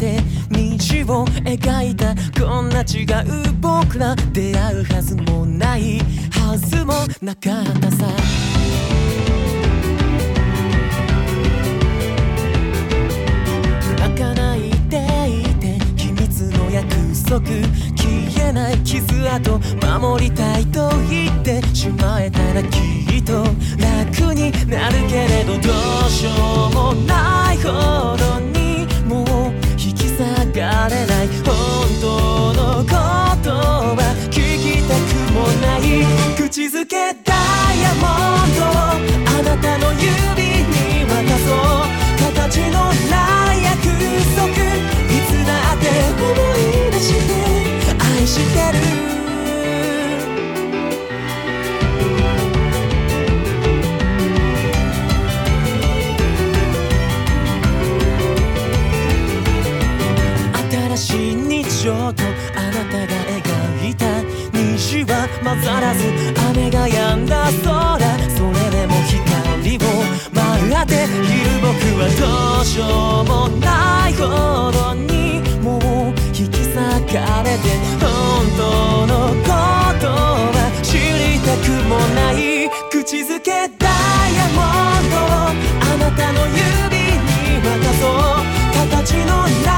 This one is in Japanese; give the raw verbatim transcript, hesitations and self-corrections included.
て虹を描いたこんな違う僕ら出会うはずもないはずもなかったさ泣かないでいて秘密の約束消えない傷跡守りたいと言ってしまえたらきっと楽になるけれどどうしようもないほどにもう引き下がれない本当のことは聞きたくもない口づけダイヤモンドをあなたの指に渡そう形のない約束いつだって思い出して愛してる新しい日常とあなたが描いた虹は混ざらず雨が止んだ空それでも光を待っている僕はどうしようもないほどにもう引き裂かれて本当のことは知りたくもない口づけダイヤモンドをあなたの指に渡そう形のない